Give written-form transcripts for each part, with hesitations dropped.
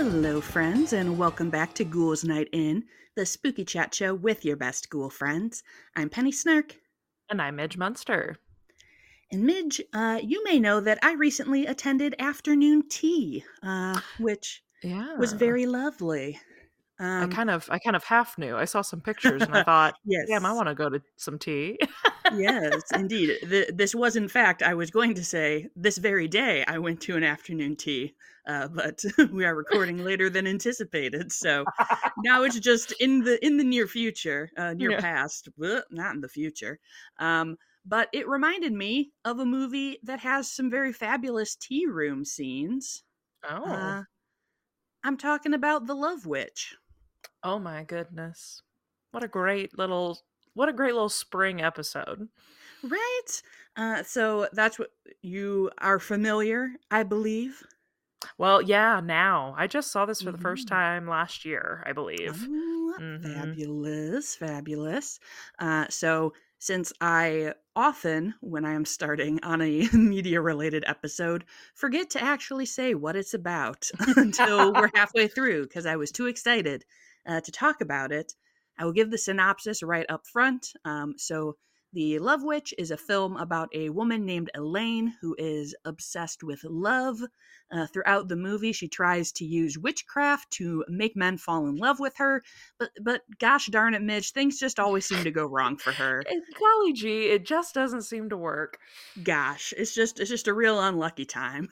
Hello, friends, and welcome back to Ghouls Night In, the spooky chat show with your best ghoul friends. I'm Penny Snark. And I'm Midge Munster. And Midge, you may know that I recently attended afternoon tea, which was Yeah. very lovely. I kind of half knew. I saw some pictures and I thought, damn, I Yes, want to go to some tea. yes, indeed. This was, in fact, I was going to say, this very day I went to an afternoon tea, but we are recording later than anticipated, so now it's just in the near future, near Yeah. past, not in the future. But it reminded me of a movie that has some very fabulous tea room scenes. Oh. Uh, I'm talking about The Love Witch. Oh my goodness. What a great little spring episode. Right? So that's what you are familiar, I believe. Well, yeah, now. I just saw this for the first Mhm. time last year, I believe. Oh, Mhm. fabulous, fabulous. So, since I often, when I am starting on a media related episode, forget to actually say what it's about until we're halfway through because I was too excited to talk about it, I will give the synopsis right up front. The Love Witch is a film about a woman named Elaine who is obsessed with love. Throughout the movie, she tries to use witchcraft to make men fall in love with her, but gosh darn it, Midge, things just always seem to go wrong for her. Golly gee, it just doesn't seem to work. Gosh, it's just a real unlucky time.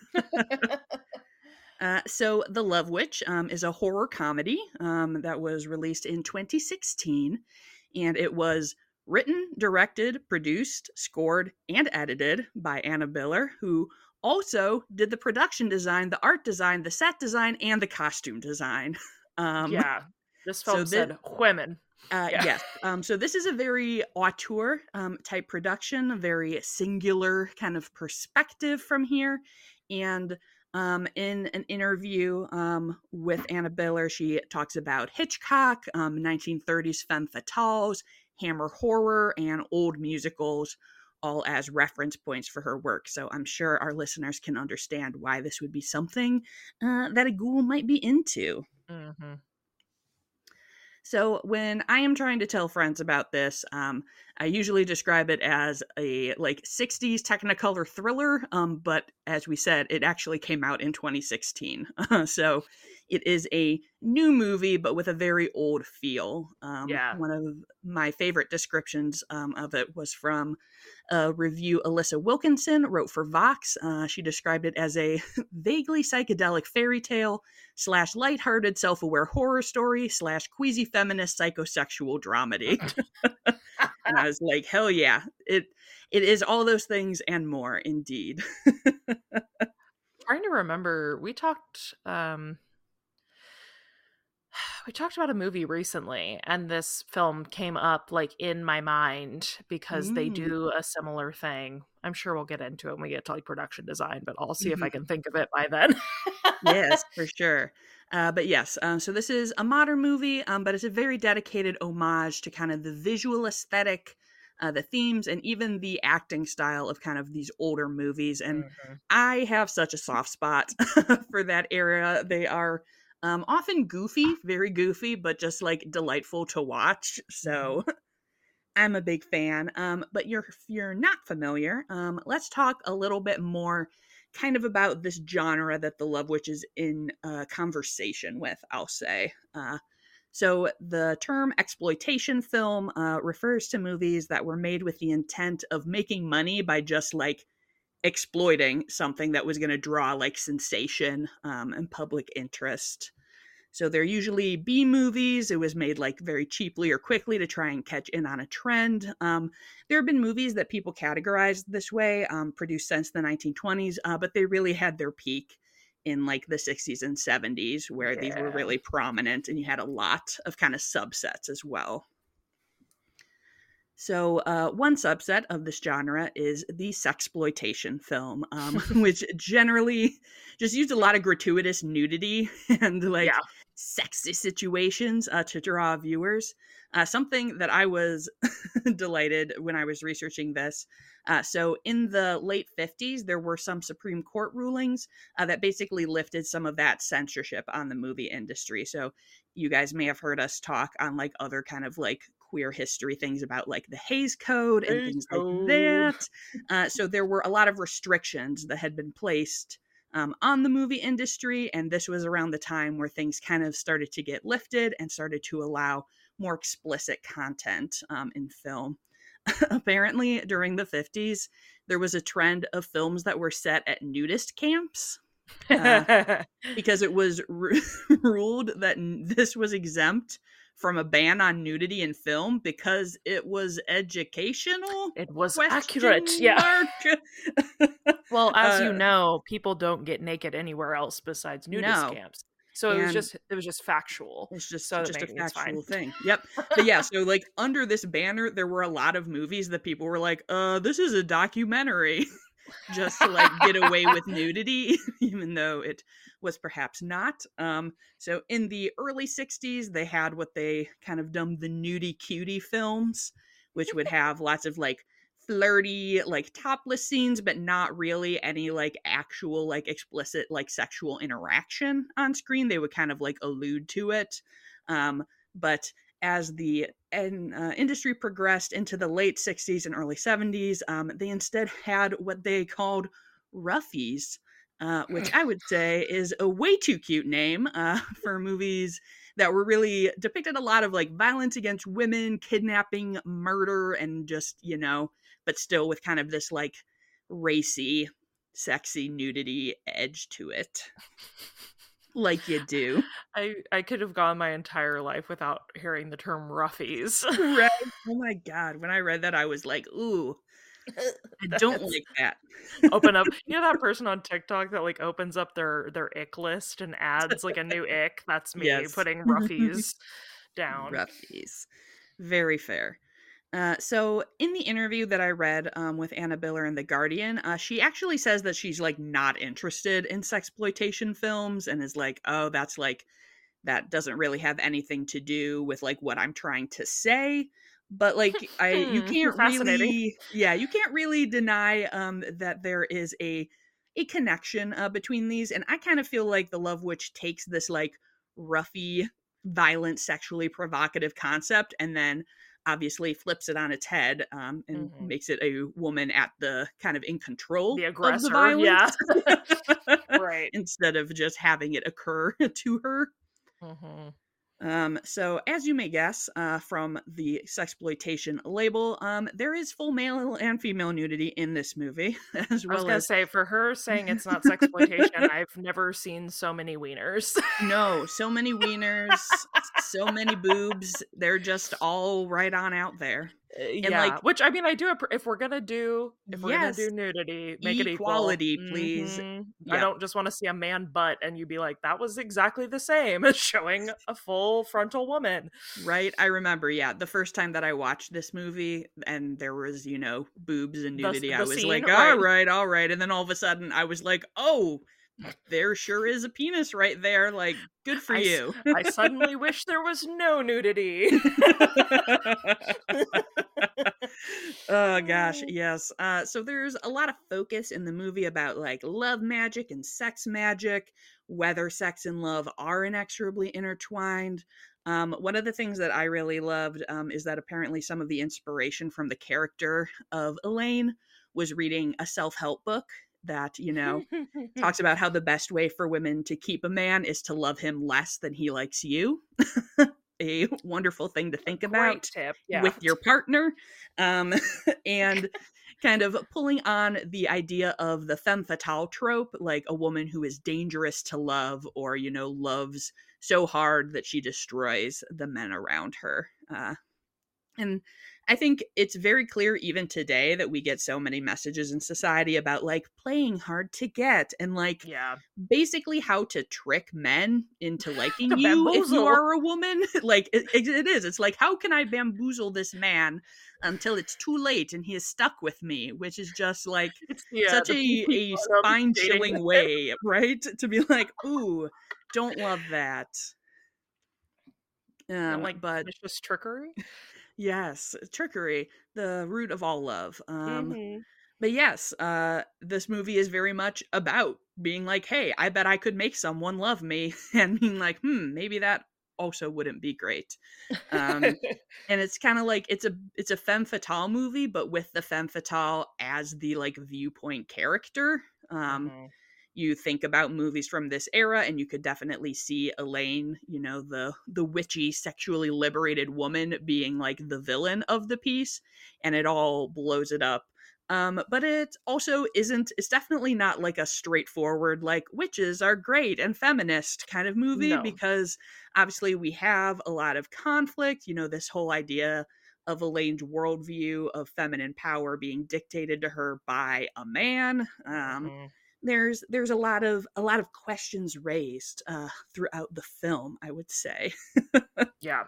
So, The Love Witch is a horror comedy that was released in 2016, and it was written, directed, produced, scored, and edited by Anna Biller, who also did the production design, the art design, the set design, and the costume design. Um, Yeah. This so film this, said women. Yeah. yes. So this is a very auteur type production, a very singular kind of perspective from here. And in an interview with Anna Biller, she talks about Hitchcock, 1930s femme fatales, Hammer horror, and old musicals, all as reference points for her work. So I'm sure our listeners can understand why this would be something that a ghoul might be into. Mhm. So when I am trying to tell friends about this, I usually describe it as a like 60s Technicolor thriller. But as we said, it actually came out in 2016. So it is a new movie, but with a very old feel. Yeah. One of my favorite descriptions of it was from a review Alyssa Wilkinson wrote for Vox. She described it as a vaguely psychedelic fairy tale slash lighthearted self-aware horror story slash queasy feminist psychosexual dramedy. And I was like, hell yeah, it is all those things and more, indeed. Trying to remember, we talked about a movie recently, and this film came up like in my mind because they Mm. do a similar thing. I'm sure we'll get into it when we get to like production design, but I'll see if I Mhm. can think of it by then. Yes, for sure. But yes, so this is a modern movie, but it's a very dedicated homage to kind of the visual aesthetic, the themes, and even the acting style of kind of these older movies. And Mhm. I have such a soft spot for that era. They are often goofy, very goofy, but just like delightful to watch. Mhm. So I'm a big fan. But if you're not familiar, let's talk a little bit more kind of about this genre that the Love Witch is in conversation with, I'll say. So the term exploitation film refers to movies that were made with the intent of making money by just like exploiting something that was going to draw like sensation and public interest. So they're usually B movies. It was made like very cheaply or quickly to try and catch in on a trend. There have been movies that people categorized this way, produced since the 1920s, but they really had their peak in like the 60s and 70s, where these were Yeah. really prominent, and you had a lot of kind of subsets as well. So, one subset of this genre is the sexploitation film, which generally just used a lot of gratuitous nudity and Yeah. like sexy situations to draw viewers. Something that I was delighted when I was researching this. So, in the late 50s, there were some Supreme Court rulings that basically lifted some of that censorship on the movie industry. So, you guys may have heard us talk on like other kind of like queer history things about like the Hays Code and Hey, things like so that. So, there were a lot of restrictions that had been placed on the movie industry. And this was around the time where things kind of started to get lifted and started to allow more explicit content in film. Apparently, during the 50s, there was a trend of films that were set at nudist camps. Uh, because it was ruled that this was exempt from a ban on nudity in film because it was educational? it was accurate. Question Yeah. mark. Well, as you Uh, know, people don't get naked anywhere else besides nudist no, camps. So and it was just factual. it's So that just a maybe it's fine. factual thing. Yep. But yeah, so like under this banner, there were a lot of movies that people were like, this is a documentary. Just to like get away with nudity, even though it was perhaps not. So in the early 60s, they had what they kind of dubbed the nudie cutie films, which would have lots of like flirty, like topless scenes, but not really any like actual, like explicit, like sexual interaction on screen. They would kind of like allude to it. But as the industry progressed into the late 60s and early 70s, they instead had what they called roughies, which I would say is a way too cute name for movies that were really depicted a lot of like violence against women, kidnapping, murder, and just, but still with kind of this like racy, sexy nudity edge to it. Like you do. I could have gone my entire life without hearing the term roughies. Right? Oh my god, when I read that, I was like, "Ooh, I don't That's like that." open up. You know that person on TikTok that like opens up their ick list and adds like a new ick? That's me Yes. putting roughies down. Roughies. Very fair. So in the interview that I read with Anna Biller in The Guardian, she actually says that she's like not interested in sexploitation films and is like, "Oh, that's like that doesn't really have anything to do with like what I'm trying to say." But like you can't Fascinating. really, yeah, you can't really deny that there is a connection between these. And I kind of feel like The Love Witch takes this like roughy, violent, sexually provocative concept and then obviously flips it on its head and Mhm. makes it a woman at the kind of in control The of the aggressor, yeah. violence Right. instead of just having it occur to her. Mhm. So, as you may guess from the sexploitation label, there is full male and female nudity in this movie, as I was well gonna as say, for her saying it's not sexploitation, I've never seen so many wieners. no, so many wieners, so many boobs. They're just all right on out there. And Yeah, like, which I mean, I do if we're gonna yes, do nudity, make it equal. equality, please. I Yep. don't just want to see a man butt and you be like, that was exactly the same as showing a full frontal woman. Right? I remember, yeah, the first time that I watched this movie and there was, boobs and nudity, I The was scene, like, right? all right. And then all of a sudden I was like, oh, there sure is a penis right there. Like, good for you. I suddenly wish there was no nudity. Oh gosh, yes. So there's a lot of focus in the movie about like love magic and sex magic, whether sex and love are inexorably intertwined. One of the things that I really loved is that apparently some of the inspiration from the character of Elaine was reading a self-help book that, talks about how the best way for women to keep a man is to love him less than he likes you. A wonderful thing to think Great about tip. Yeah. with your partner. Um, and kind of pulling on the idea of the femme fatale trope, like a woman who is dangerous to love or, loves so hard that she destroys the men around her. And I think it's very clear even today that we get so many messages in society about like playing hard to get and like Yeah. basically how to trick men into liking To you if you bamboozle. are a woman. Like it is. It's like, how can I bamboozle this man until it's too late and he is stuck with me, which is just like It's such the PP a bottom spine dating. chilling way, right? To be like, ooh, don't love that. Not like But vicious trickery. yes, trickery, the root of all love. Mm-hmm. But yes, this movie is very much about being like, hey, I bet I could make someone love me, and being like, maybe that also wouldn't be great. Um, and it's kind of like it's a femme fatale movie, but with the femme fatale as the like viewpoint character. Mm-hmm. You think about movies from this era and you could definitely see Elaine, the witchy sexually liberated woman being like the villain of the piece, and it all blows it up. But it also isn't, it's definitely not like a straightforward like witches are great and feminist kind of movie, No. because obviously we have a lot of conflict, this whole idea of Elaine's worldview of feminine power being dictated to her by a man. Mm-hmm. There's a lot of questions raised throughout the film, I would say. Yeah.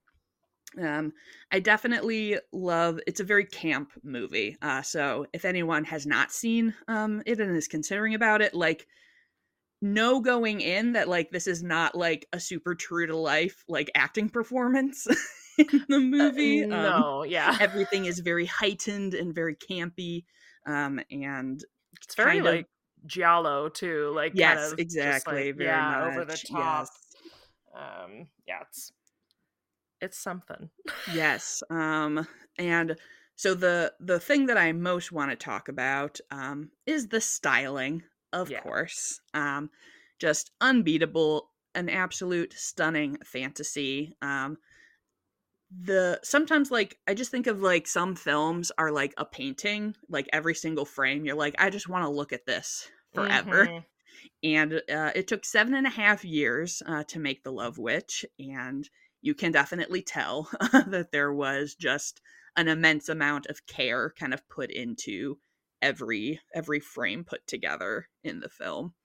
um, I definitely love. It's a very camp movie. So if anyone has not seen it and is considering about it, like, know going in that like this is not like a super true to life like acting performance in the movie. No, yeah. Everything is very heightened and very campy, and It's very kind of. like giallo too, like kind Yes, of just like exactly, very yeah, over the much, yes. top. Yeah, it's something. Yes, and so the thing that I most wanna talk about, is the styling, of Yeah. course. Just unbeatable, an absolute stunning fantasy. The sometimes, like, I just think of, like, some films are like a painting, like, every single frame, you're like, "I just wanna look at this forever." Mhm. And it took 7.5 years to make The Love Witch, and you can definitely tell that there was just an immense amount of care kind of put into every frame put together in the film.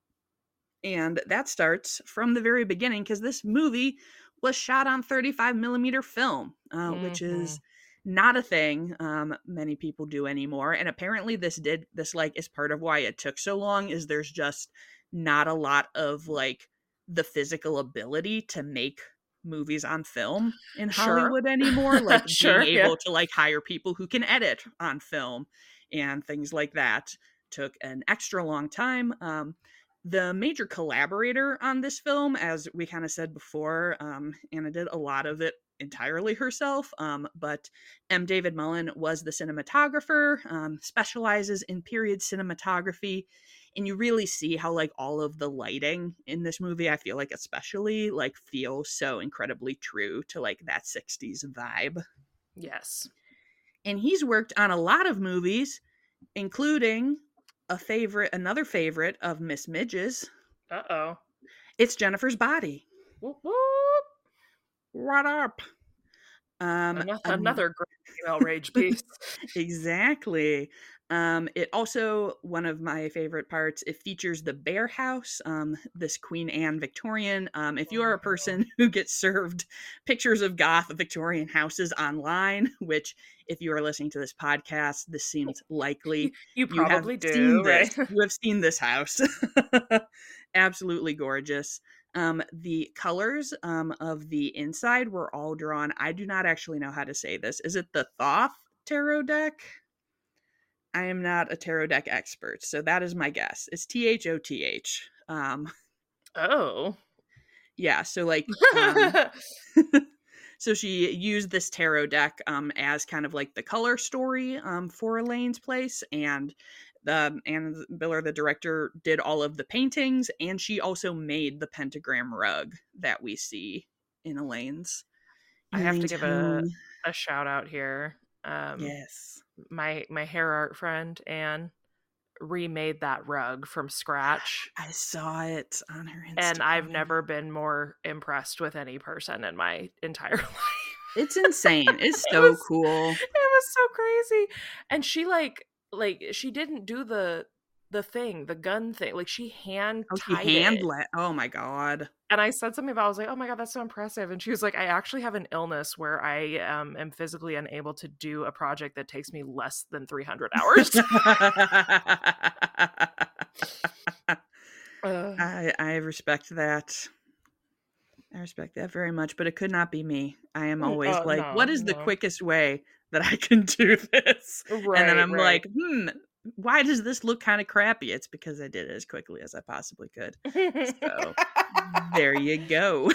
And that starts from the very beginning, because this movie was shot on 35 millimeter film, which is Mhm. not a thing many people do anymore. And apparently, this like is part of why it took so long. Is there's just not a lot of like the physical ability to make movies on film in Sure. Hollywood anymore. Like being Sure, yeah. able to like hire people who can edit on film and things like that took an extra long time. The major collaborator on this film, as we kind of said before, Anna did a lot of it entirely herself, but M. David Mullen was the cinematographer, specializes in period cinematography, and you really see how like all of the lighting in this movie, I feel like especially, like feels so incredibly true to like that 60s vibe. Yes. And he's worked on a lot of movies, including another favorite of Miss Midge's. Uh-oh. It's Jennifer's Body. Whoop whoop. What up? Another An- another great female rage piece. exactly. It also, one of my favorite parts, it features the Bear House, this Queen Anne Victorian. If you are a Mhm. person who gets served pictures of goth Victorian houses online, which if you are listening to this podcast, this seems likely, You you have probably seen do, this. right? You have seen this house. Absolutely gorgeous. The colors of the inside were all drawn. I do not actually know how to say this. Is it the Thoth tarot deck? I am not a tarot deck expert, so that is my guess. It's THOTH. Oh. Yeah, so like so she used this tarot deck as kind of like the color story for Elaine's place, and Anna Biller, the director, did all of the paintings, and she also made the pentagram rug that we see in I have to Elaine's give home. a shout out here. Um, Yes, my hair art friend Anne remade that rug from scratch, I saw it on her and I've Instagram. never been more impressed with any person in my entire life. It's insane. It's It so was cool. it was so crazy. And she she didn't do the thing, the gun thing. Like she hand Oh, she tied it. handlet. Oh my god. And I said something about I was like, "Oh my god, that's so impressive." And she was like, "I actually have an illness where I am physically unable to do a project that takes me less than 300 hours." uh, I respect that. I respect that very much, but it could not be me. I am always Oh, like, no, "What is the no. quickest way that I can do this?" And then Right, I'm right. like, why does this look kinda crappy?" It's because I did it as quickly as I possibly could. So, there you go.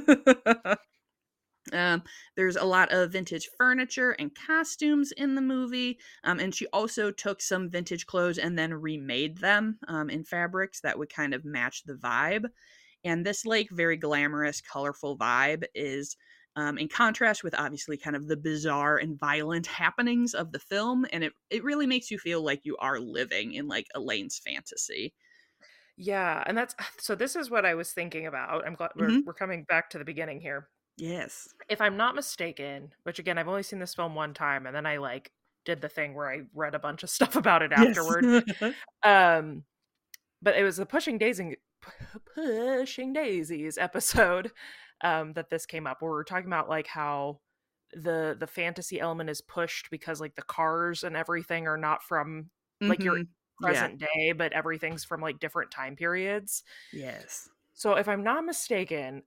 Um, there's a lot of vintage furniture and costumes in the movie, and she also took some vintage clothes and then remade them in fabrics that would kind of match the vibe. And this like very glamorous, colorful vibe is in contrast with obviously kind of the bizarre and violent happenings of the film, and it really makes you feel like you are living in like Elaine's fantasy. Yeah, and that's so this is what I was thinking about. I'm glad Hmm. we're coming back to the beginning here. Yes. If I'm not mistaken, which again, I've only seen this film one time, and then I like did the thing where I read a bunch of stuff about it Yes. afterward. Um, but it was the Pushing Daisies episode that this came up where we are talking about like how the fantasy element is pushed because like the cars and everything are not from like your Hmm. Yeah. present day, but everything's from like different time periods. Yes. So if I'm not mistaken,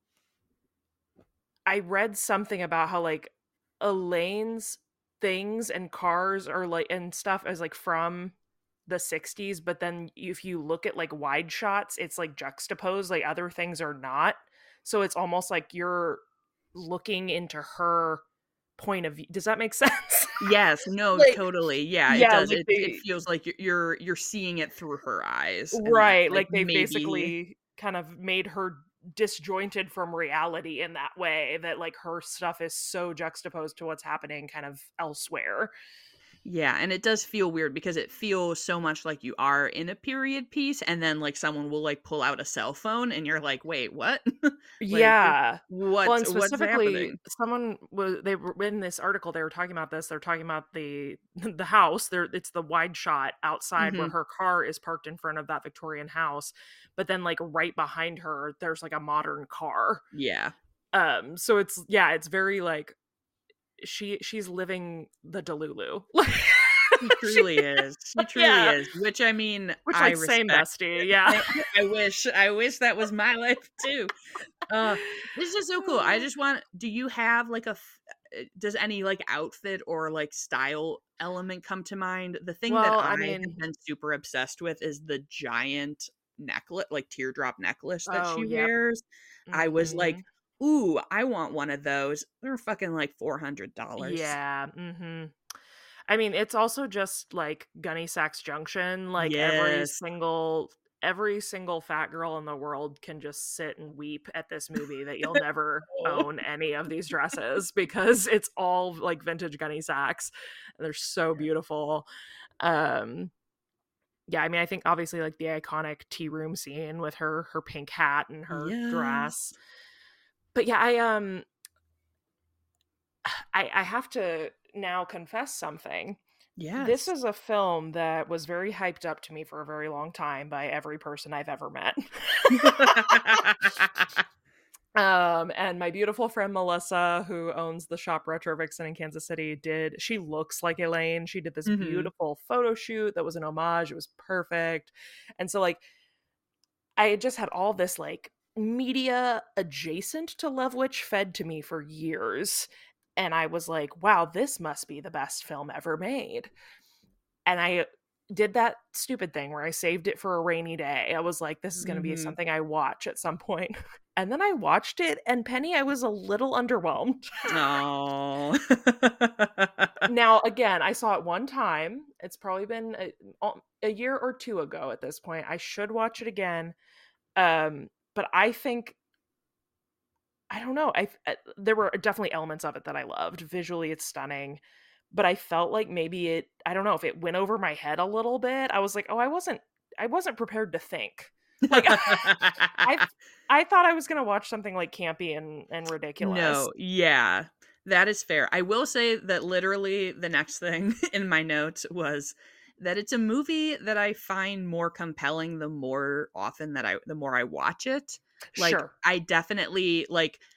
I read something about how like Elaine's things and cars are like and stuff is like from the 60s, but then if you look at like wide shots, it's like juxtaposed, like other things are not. So it's almost like you're looking into her point of view. Does that make sense? Yes, no, Like, totally. Yeah, it yeah, does. like It they feels like you're seeing it through her eyes, and that's right, like like they've maybe. basically kind of made her disjointed from reality in that way that like her stuff is so juxtaposed to what's happening kind of elsewhere. Yeah, and it does feel weird because it feels so much like you are in a period piece, and then like someone will like pull out a cell phone, and you're like, "Wait, what?" Like, Yeah. Well, and what's specifically, happening? someone was they were in this article, they were talking about this. They're talking about the the house. There it's the wide shot outside where Hmm. her car is parked in front of that Victorian house. But then like right behind her, there's like a modern car. Yeah. So it's yeah, it's very like she's living the Delulu. She She, truly is. She truly yeah. is, which I mean, Which I like same respect. bestie, yeah. I wish that was my life too. Uh, this is so cool. I just want do you have like does any like outfit or like style element come to mind? The thing that Well, I I have mean, been super obsessed with is the giant necklace, like teardrop necklace that oh, she yep. wears. I was like, Mhm. "Ooh, I want one of those." They're fucking like $400. Yeah, mhm. I mean, it's also just like Gunny Sacks Junction, like Yes. every single fat girl in the world can just sit and weep at this movie that you'll never Oh. own any of these dresses because it's all like vintage Gunny Sacks. They're so beautiful. Um yeah, I mean, I think obviously like the iconic tea room scene with her pink hat and her dress. Yes. But yeah, I have to now confess something. This Yes. is a film that was very hyped up to me for a very long time by every person I've ever met. And my beautiful friend Melissa, who owns the shop Retro Vixen in Kansas City, she looks like Elaine. She did this Mhm. beautiful photo shoot that was an homage. It was perfect. And so, like, I had just had all this, like, media adjacent to Love Witch fed to me for years. And I was like, wow, this must be the best film ever made. And I did that stupid thing where I saved it for a rainy day. I was like, this is going to be Mhm. something I watch at some point. And then I watched it, and Penny, I was a little underwhelmed. Oh. Now, again, I saw it one time. It's probably been a year or two ago at this point. I should watch it again. But I think I don't know. There were definitely elements of it that I loved. Visually, it's stunning, but I felt like maybe I don't know if it went over my head a little bit. I was like, "Oh, I wasn't prepared to think." Like I I thought I was going to watch something like campy and ridiculous. No, yeah, that is fair. I will say that literally the next thing in my notes was that it's a movie that I find more compelling the more often that the more I watch it. Like, Sure. I definitely like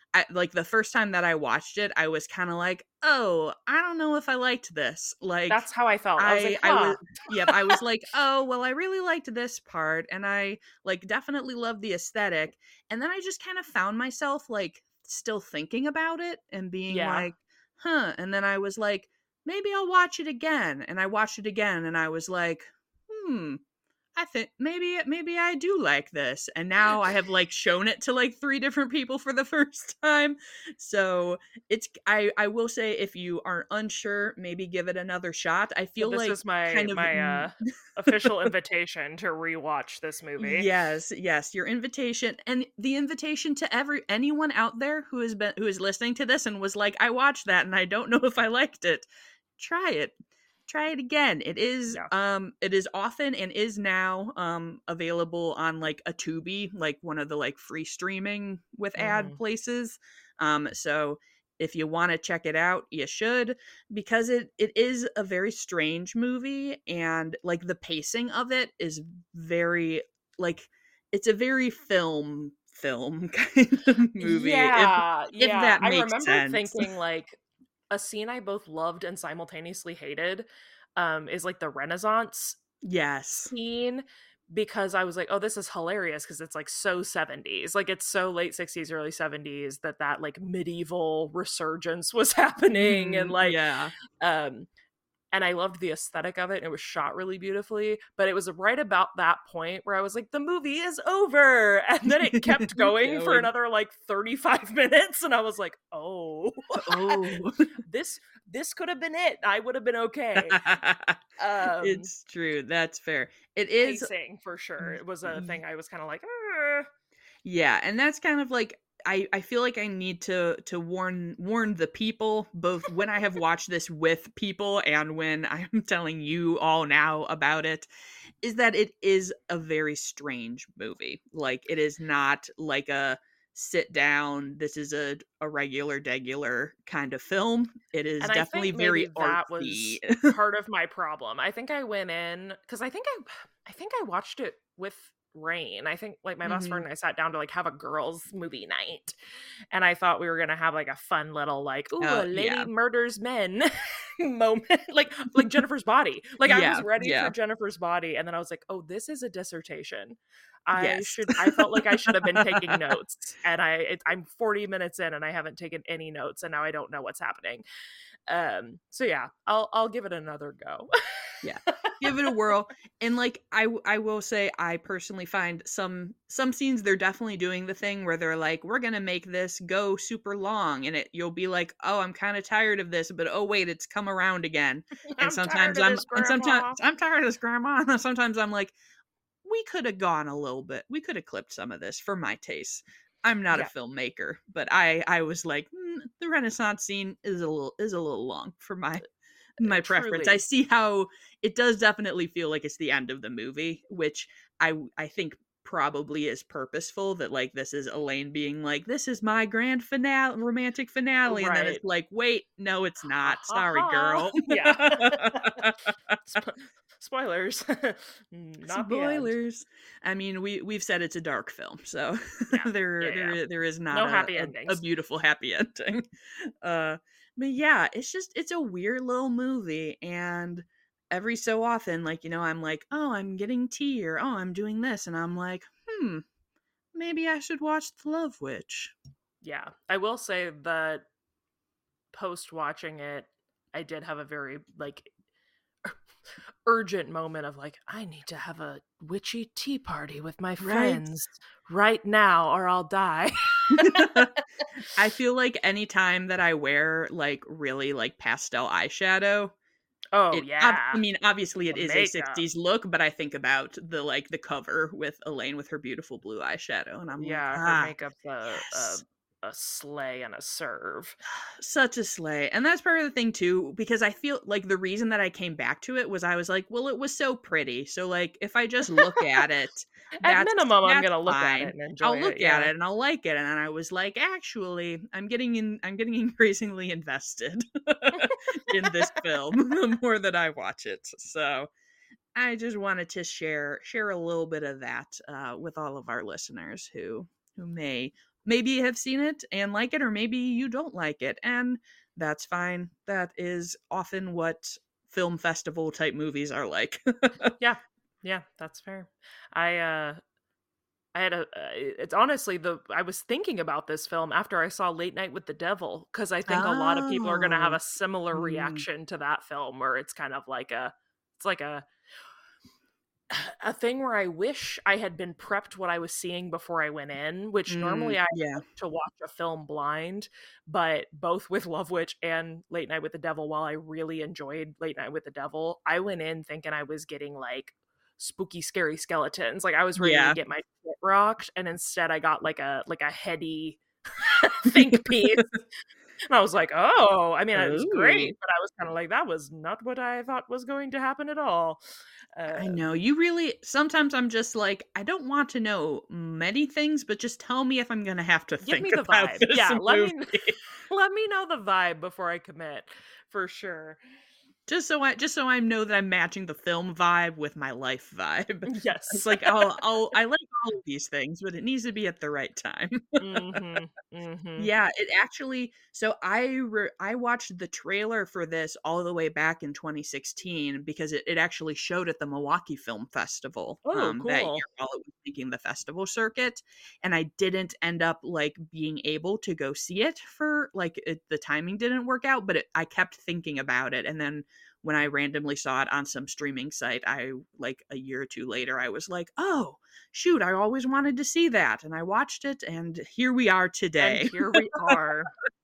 like the first time that I watched it, I was kind of like, "Oh, I don't know if I liked this." Like That's how I felt. I was like, I was huh. yep, I was like, "Oh, well, I really liked this part and I like definitely love the aesthetic." And then I just kind of found myself like still thinking about it and being Yeah. like, "Huh." And then I was like, "Maybe I'll watch it again." And I watched it again and I was like, "Hmm, I think maybe I do like this." And now I have like shown it to like 3 different people for the first time. So, it's I will say if you are unsure, maybe give it another shot. I So feel this like is my kind of official invitation to rewatch this movie. yes, yes, your invitation and the invitation to anyone out there who is listening to this and was like, "I watched that and I don't know if I liked it." Try it. Try it again. Yeah. It is often and is now available on like a Tubi, like one of the like free streaming with ad Mhm. places. So if you want to check it out, you should, because it is a very strange movie and like the pacing of it is very like it's a very film kind of movie Yeah, if yeah. that I makes remember sense. thinking, like, a scene I both loved and simultaneously hated, is, like, the Renaissance Yes. scene, because I was like, "Oh, this is hilarious because it's, like, so 70s." Like, it's so late 60s, early 70s that, like, medieval resurgence was happening and, Mhm. like, Yeah. um and I loved the aesthetic of it, and it was shot really beautifully, but it was right about that point where I was like, "The movie is over!" And then it kept going for Going. another, like, 35 minutes, and I was like, "Oh, Oh. this this could have been it. I would have been okay." Um, It's true, that's fair. It is Pacing, for sure. y It was a y thing I was kinda like, "Ugh." yeah, and that's kind of like I feel like I need to warn the people, both when I have watched this with people and when I'm telling you all now about it, is that it is a very strange movie. Like, it is not like a sit down, this is a regular degular kind of film. It is And I definitely think maybe very that artsy. was part of my problem. I think I went in because I think I watched it with Rain. I think like my best friend Mhm. and I sat down to like have a girls movie night. And I thought we were gonna have like a fun little like, ooh, a lady Yeah. murders men moment. Like Jennifer's Body. Like I was Yeah, ready for yeah. Jennifer's Body, and then I was like, oh, this is a dissertation. Yes. I felt like I should have been taking notes, and I'm 40 minutes in and I haven't taken any notes, and now I don't know what's happening. So yeah, I'll give it another go. Yeah. Give it a whirl. And like I will say I personally find some scenes they're definitely doing the thing where they're like, we're gonna make this go super long and you'll be like, oh, I'm kind of tired of this, but oh wait, it's come around again. And I'm tired of this, sometimes Grandma. I'm tired of this, grandma. And sometimes I'm like, we could have gone a little bit. We could have clipped some of this for my taste. I'm not a Yeah, filmmaker, but I was like, the Renaissance scene is a little long for my preference. I truly. see how it does definitely feel like it's the end of the movie, which I think probably is purposeful that like this is Elaine being like, this is my grand finale, romantic finale, and then it's Right. like, wait, no, it's Ha not. ha Sorry, ha. girl. Yeah. Spo- Spoilers. Not the end. Spoilers. I mean, we've said it's a dark film, so Yeah. Yeah, yeah. there is not No happy a endings. beautiful happy ending. Uh, but yeah, it's a weird little movie, and every so often, like I'm like, oh, I'm getting tea, or oh, I'm doing this, and I'm like, maybe I should watch The Love Witch. Yeah. I will say that post watching it, I did have a very like urgent moment of like, I need to have a witchy tea party with my Right. friends right now or I'll die. I feel like anytime that I wear like really like pastel eyeshadow, Oh yeah. I mean, obviously it The is a makeup. 60s look, but I think about the cover with Elaine with her beautiful blue eyeshadow, and I'm like, Yeah, her "Ah, makeup's yes." a slay and a serve. Such a slay. And that's part of the thing too, because I feel like the reason that I came back to it was I was like, well, it was so pretty. So like if I just look at it, At minimum, I'm that's gonna look at fine. it and enjoy I'll it, look at yeah. it and I'll like it. And then I was like, actually, I'm getting increasingly invested in this film the more that I watch it. So I just wanted to share a little bit of that with all of our listeners who may maybe have seen it and like it, or maybe you don't like it, and that's fine. That is often what film festival type movies are like. Yeah. Yeah, that's fair. I had it's honestly I was thinking about this film after I saw Late Night with the Devil, because I think a lot of people are going to have Oh. a similar Mm. reaction to that film, where it's kind of like it's like a thing where I wish I had been prepped what I was seeing before I went in, which normally I Yeah. like to watch a film blind, but both with Love Witch and Late Night with the Devil, while I really enjoyed Late Night with the Devil, I went in thinking I was getting like spooky, scary skeletons. Like I was ready to Yeah. get my shit rocked, and instead I got like a heady think piece. And I was like, oh, I mean, it was Ooh. great, but I was kind of like, that was not what I thought was going to happen at all. I know. Um, You really sometimes I'm just like, I don't want to know many things, but just tell me if I'm gonna have to Give me think the about vibe. this Yeah, movie. let me know the vibe before I commit, for sure. Just so I know that I'm matching the film vibe with my life vibe. It's Yes. like I like all of these things, but it needs to be at the right time. Mhm. Mhm. Yeah, it actually so I watched the trailer for this all the way back in 2016 because it actually showed at the Milwaukee Film Festival, Oh, that year cool. while it was making the festival circuit, and I didn't end up, like, being able to go see it for like, the timing didn't work out, but I kept thinking about it, and then when I randomly saw it on some streaming site, like, a year or 2 later, I was like, "Oh, shoot, I always wanted to see that," and I watched it, and here we are And today. here we are.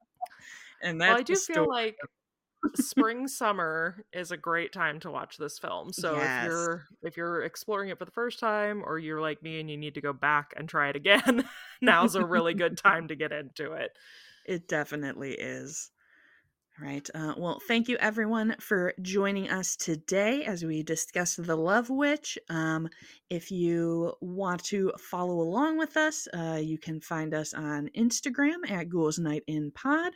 And Well, that's I the do feel story. like spring summer is a great time to watch this film. So Yes, if you're exploring it for the first time, or you're like me and you need to go back and try it again, now's a really good time to get into it. it definitely is. Right. Well, thank you everyone for joining us today as we discuss The Love Witch. If you want to follow along with us, you can find us on Instagram at Ghouls Night in Pod.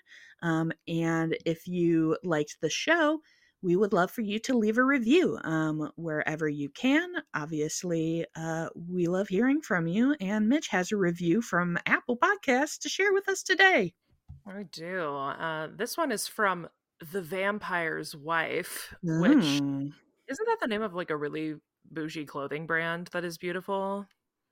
And if you liked the show, we would love for you to leave a review wherever you can. Obviously, we love hearing from you. And Mitch has a review from Apple Podcasts to share with us today. I do. This one is from The Vampire's Wife, which Mm. isn't that the name of like a really bougie clothing brand that is beautiful?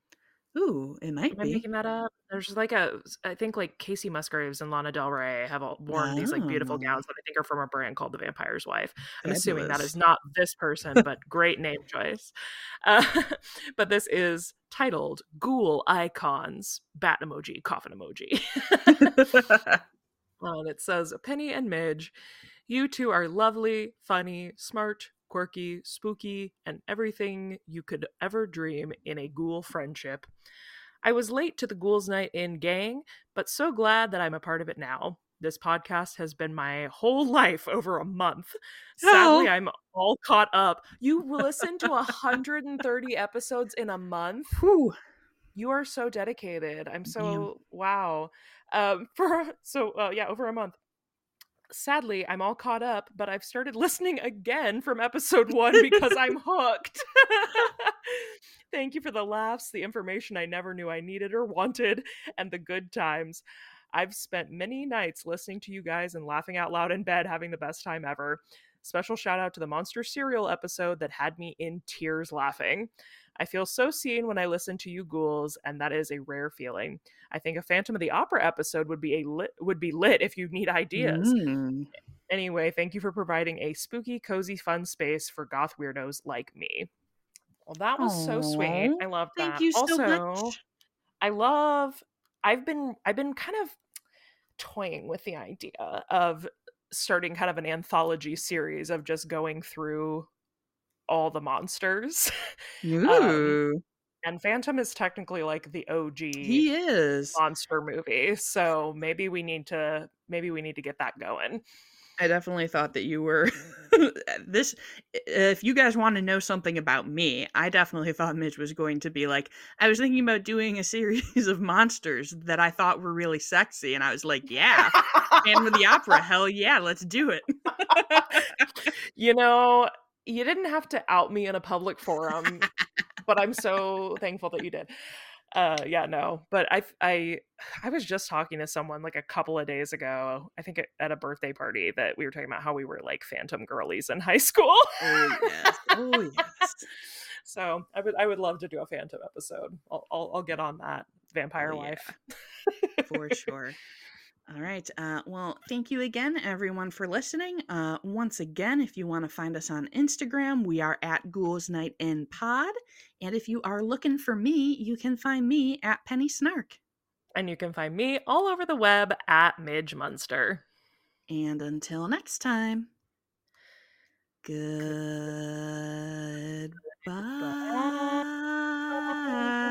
Ooh, it might Am I be. making that up? There's like I think like Casey Musgraves and Lana Del Rey have all worn these like beautiful Oh, gowns that I think are from a brand called The Vampire's Wife. I'm assuming that is fabulous. not this person, but great name choice. Uh, but this is titled Ghoul Icons, bat emoji, coffin emoji. And it says, Penny and Midge, you two are lovely, funny, smart, quirky, spooky, and everything you could ever dream in a ghoul friendship. I was late to the Ghouls Night In gang, but so glad that I'm a part of it now. This podcast has been my whole life over a month. Sadly, Oh, I'm all caught up. You listen to 130 episodes in a month? whew. You are so dedicated. I'm Damn. so wow. Yeah, over a month. Sadly, I'm all caught up, but I've started listening again from episode 1 because I'm hooked. Thank you for the laughs, the information I never knew I needed or wanted, and the good times. I've spent many nights listening to you guys and laughing out loud in bed, having the best time ever. Special shout out to the Monster Cereal episode that had me in tears laughing. I feel so seen when I listen to you ghouls, and that is a rare feeling. I think a Phantom of the Opera episode would be lit if you need ideas. Mm. Anyway, thank you for providing a spooky, cozy, fun space for goth weirdos like me. Well, that was so sweet. Oh, I love thank that. you so Also, much. I love I've been kind of toying with the idea of starting kind of an anthology series of just going through all the monsters. um Ooh, and Phantom is technically like the OG he is. monster movie, so maybe we need to get that going. I definitely thought that you were this. If you guys want to know something about me, I definitely thought Mitch was going to be like, I was thinking about doing a series of monsters that I thought were really sexy, and I was like, yeah, Phantom of the Opera, hell yeah, let's do it. You know, you didn't have to out me in a public forum, but I'm so thankful that you did. Yeah, no, but I was just talking to someone like a couple of days ago, I think at a birthday party, that we were talking about how we were like phantom girlies in high school. Oh yes. Oh yes. So I would love to do a phantom episode. I'll get on that. Oh Vampire yeah, wife. for sure. All right. Well, thank you again, everyone, for listening. Once again, if you want to find us on Instagram, we are at Ghouls Night In Pod. And if you are looking for me, you can find me at Penny Snark. And you can find me all over the web at Midge Munster. And until next time, Goodbye. goodbye.